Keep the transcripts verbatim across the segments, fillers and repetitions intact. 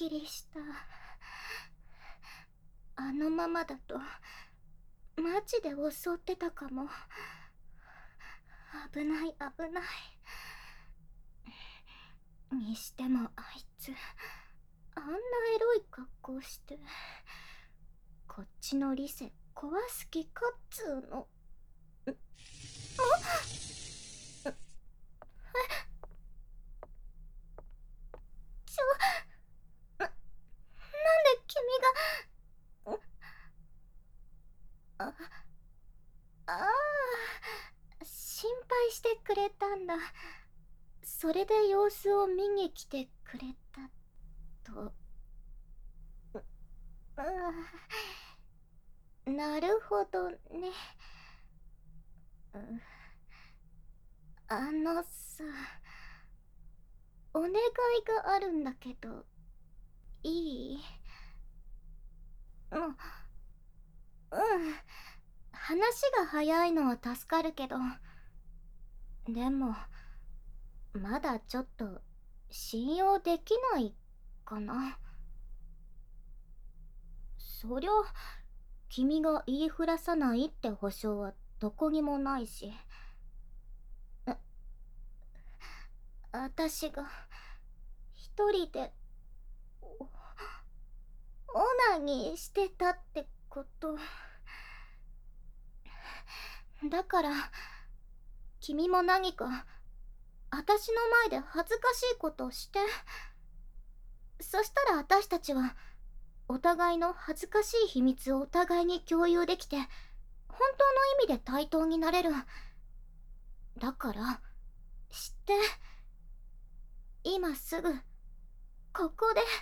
きりした。あのままだとマジで襲ってたかも。危ない危ない。にしてもあいつあんなエロい格好してこっちの理性壊す気かっつーの。んあちょな、なんで君が。あああ、心配してくれたんだ。それで様子を見に来てくれたと。うん、なるほどね。うん、あのさ、お願いがあるんだけどいい？うん、うん、話が早いのは助かるけど、でもまだちょっと信用できないかな。そりゃ君が言いふらさないって保証はどこにもないし、あ私が一人でオオナニーしてたってこと。だから君も何か私の前で恥ずかしいことをして、そしたら私たちはお互いの恥ずかしい秘密をお互いに共有できて、本当の意味で対等になれる。だから知って、今すぐここで。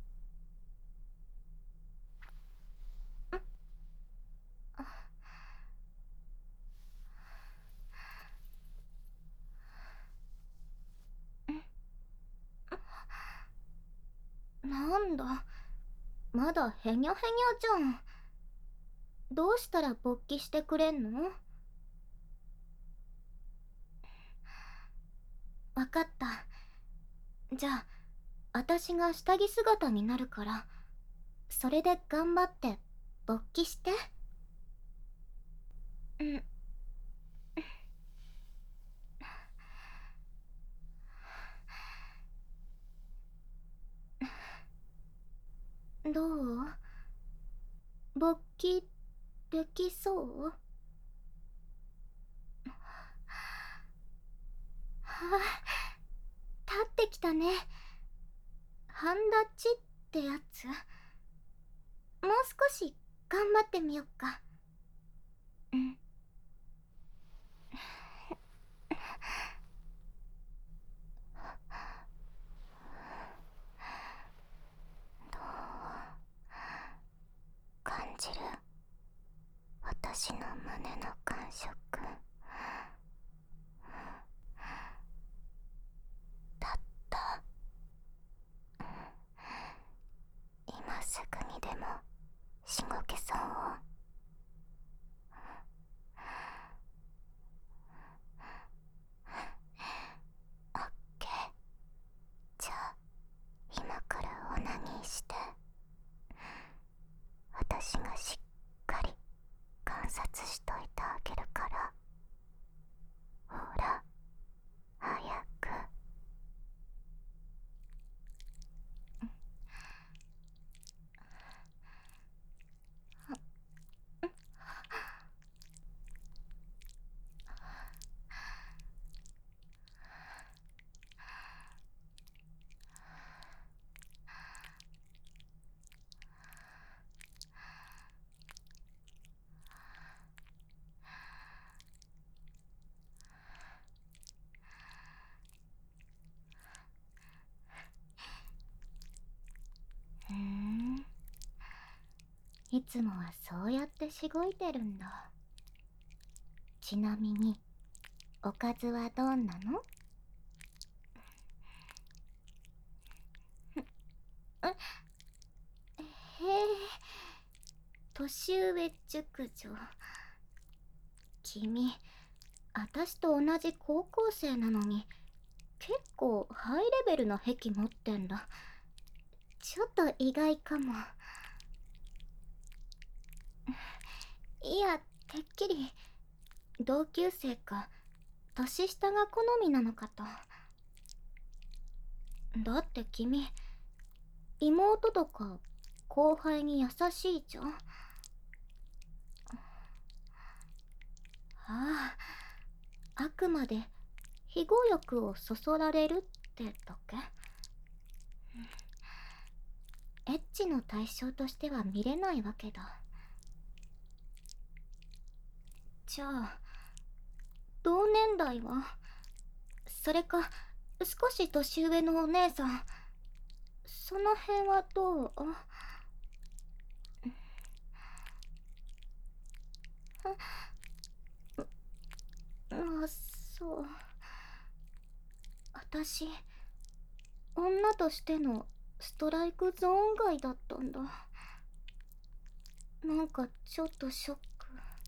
なんだ、まだへにゃへにゃじゃん。どうしたら勃起してくれんの？わかった。じゃあ私が下着姿になるから、それで頑張って勃起して。うん。どう？勃起できそう？はあ、立ってきたね。半立ちってやつ。もう少し頑張ってみよっか。うん。どう感じる？私の胸の感触。だった。今すぐにでもしごけそう？オッケー。じゃあ今からオナニーして、私がしっかり観察しといてあげるから。ほら早く。ふん、いつもはそうやってしごいてるんだ。ちなみにおかずはどんなの？え、へえ、年上熟女。君、私と同じ高校生なのに結構ハイレベルな癖持ってんだ。 ちょっと意外かも。いや、てっきり同級生か年下が好みなのかと。だって君、妹とか後輩に優しいじゃん。ああ、あくまで非語欲をそそられるってだけ。エッチの対象としては見れないわけだ。じゃあ同年代は、それか少し年上のお姉さん、その辺はどう？あ、あ、そう。私、女としてのストライクゾーン外だったんだ。なんかちょっとショック。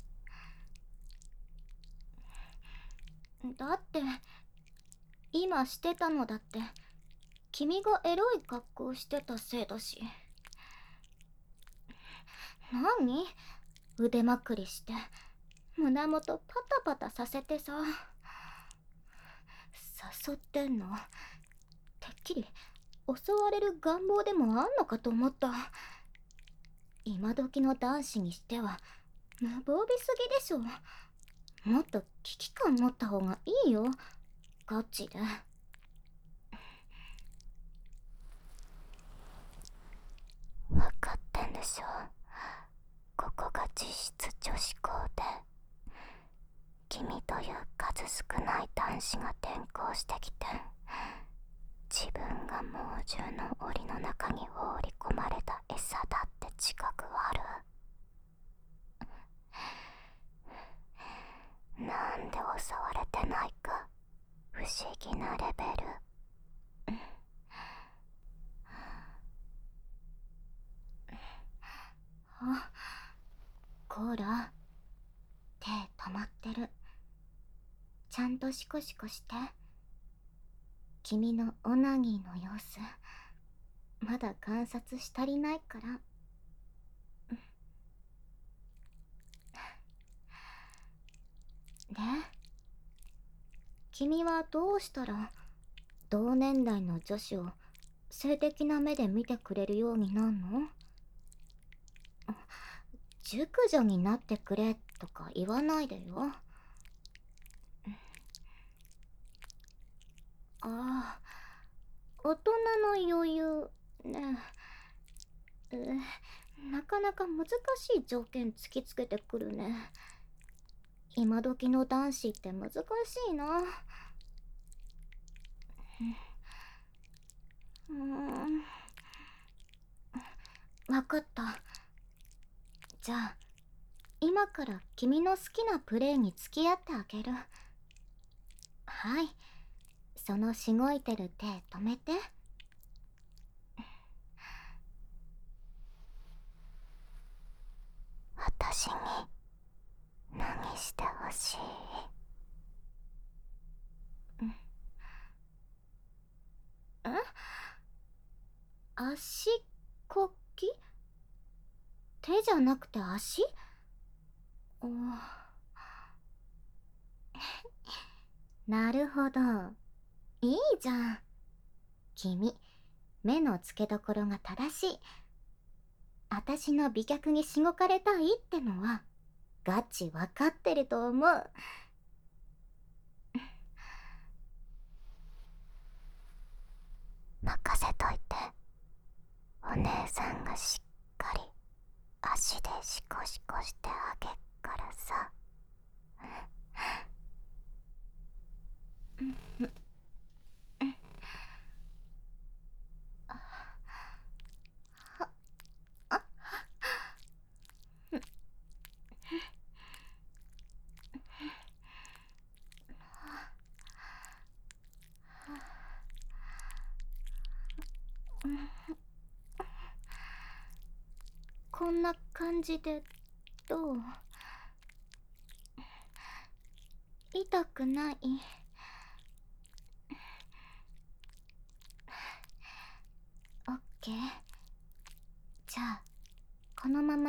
だって今してたのだって君がエロい格好してたせいだし。何？腕まくりして胸元パタパタさせてさ。誘ってんの？てっきり襲われる願望でもあんのかと思った。今時の男子にしては無防備すぎでしょ。もっと危機感持った方がいいよ、ガチで。分かってんでしょ。ここが実質女子校で、君という数少ない男子が転校してきて、自分が猛獣の檻の中に放り込まれた餌だって自覚ある？なんで襲われてないか不思議なレベル。あ、コーラ、手止まってる。ちゃんとシコシコして。君のオナニーの様子まだ観察し足りないから。で、君はどうしたら同年代の女子を性的な目で見てくれるようになんの？熟女になってくれとか言わないでよ。ああ、大人の余裕ね。え、なかなか難しい条件突きつけてくるね。今時の男子って難しいな。うーん、わかった。じゃあ今から君の好きなプレイに付き合ってあげる。はい、そのしごいてる手止めて。私に何してほしい？ん？え？足こき？手じゃなくて足？おなるほど、いいじゃん。君、目の付けどころが正しい。私の美脚にしごかれたいってのはガチ分かってると思う。任せといて。お姉さんがしっかり足でシコシコしてあげっからさ。こんな感じでどう？痛くない？オッケー。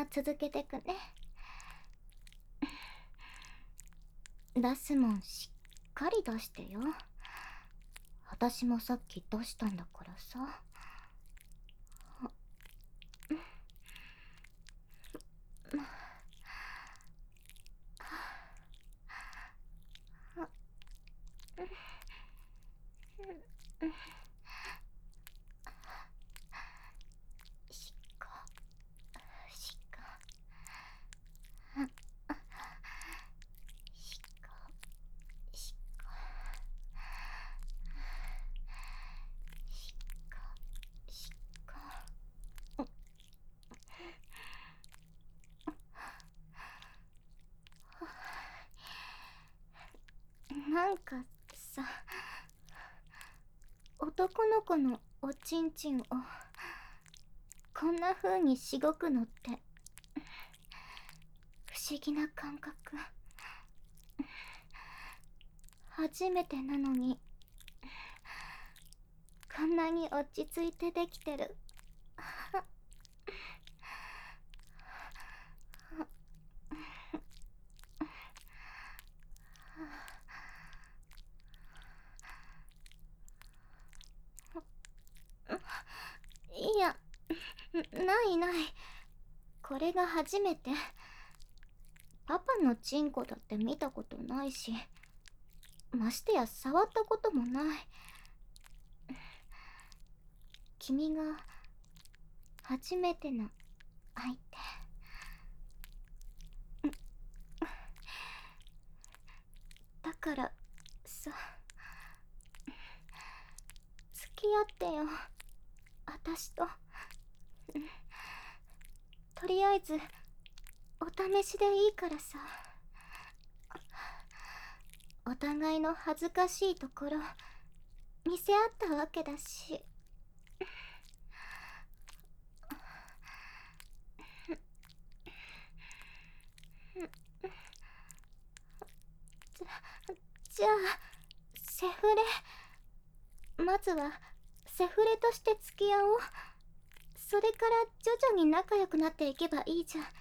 続けてくね。出すもんしっかり出してよ。私もさっき出したんだからさ。しかしかしかしかしかしかなんかさ、男の子のおちんちんをこんな風にしごくのって不思議な感覚。初めてなのにこんなに落ち着いてできてる。いや、ないない。これが初めて。パパのチンコだって見たことないし、ましてや触ったこともない。君が初めての相手。だからさ、付き合ってよ、私と。とりあえずお試しでいいからさ。お互いの恥ずかしいところ見せ合ったわけだし。じゃ、じゃあセフレ、まずはセフレとして付き合おう。それから徐々に仲良くなっていけばいいじゃんね。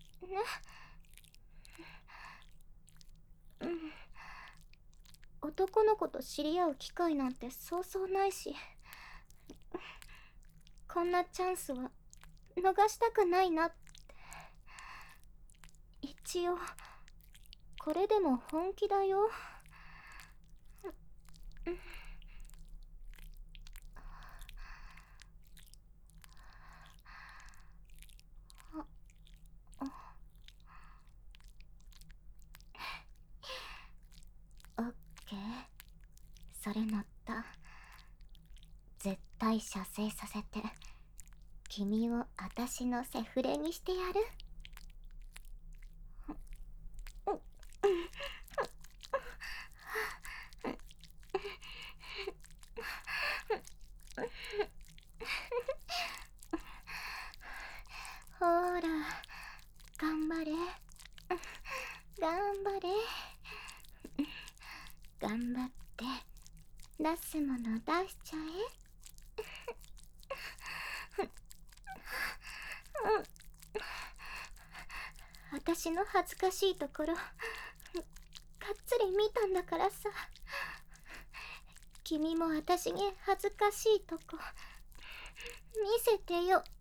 うん、男の子と知り合う機会なんてそうそうないし、こんなチャンスは逃したくないなって。一応これでも本気だよ。オッケー、それ乗った。絶対射精させて君を私のセフレにしてやる。ほーら、頑張れ頑張れ頑張って出すもの出しちゃえ。私の恥ずかしいところがっつり見たんだからさ。君も私に恥ずかしいとこ見せてよね。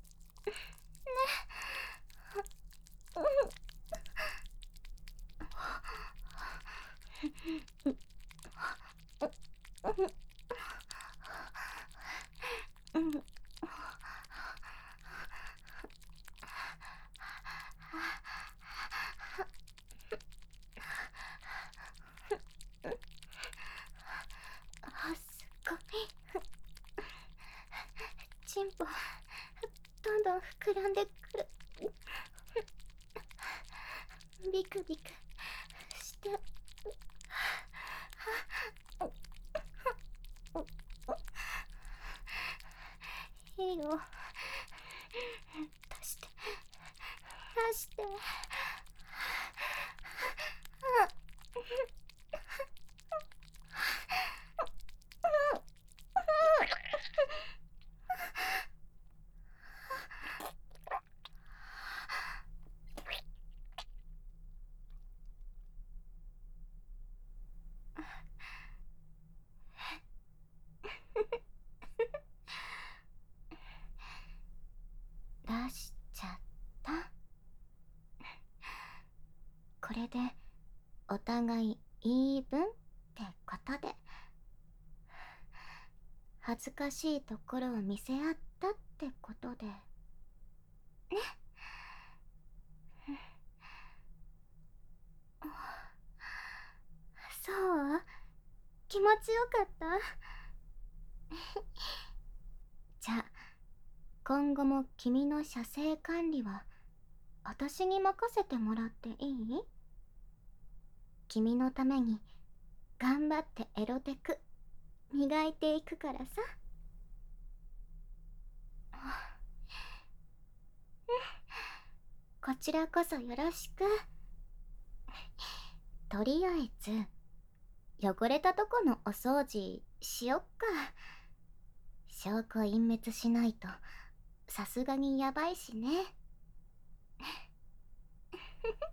あ、すごい。チンポどんどん膨らんでくる。ビクビクしていいよ、出して出して。 これでお互いイーブンってことで、恥ずかしいところを見せ合ったってことでね。そう、気持ちよかった。じゃあ今後も君の射精管理は私に任せてもらっていい？君のために頑張ってエロテク磨いていくからさ。こちらこそよろしく。とりあえず汚れたとこのお掃除しよっか。証拠隠滅しないとさすがにやばいしね。